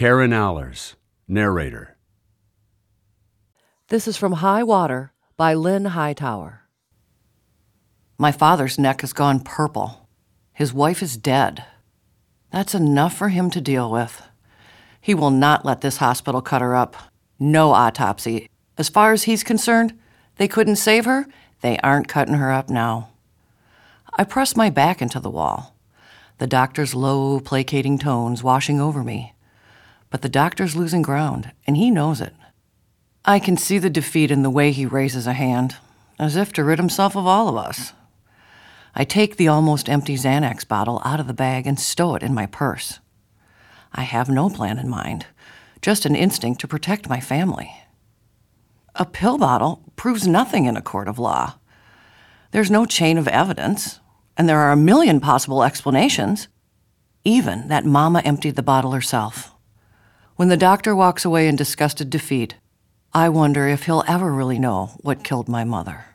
Karen Allers, narrator. This is from High Water by Lynn Hightower. My father's neck has gone purple. His wife is dead. That's enough for him to deal with. He will not let this hospital cut her up. No autopsy. As far as he's concerned, they couldn't save her. They aren't cutting her up now. I press my back into the wall, the doctor's low, placating tones washing over me. But the doctor's losing ground, and he knows it. I can see the defeat in the way he raises a hand, as if to rid himself of all of us. I take the almost empty Xanax bottle out of the bag and stow it in my purse. I have no plan in mind, just an instinct to protect my family. A pill bottle proves nothing in a court of law. There's no chain of evidence, and there are a million possible explanations, even that Mama emptied the bottle herself. When the doctor walks away in disgusted defeat, I wonder if he'll ever really know what killed my mother.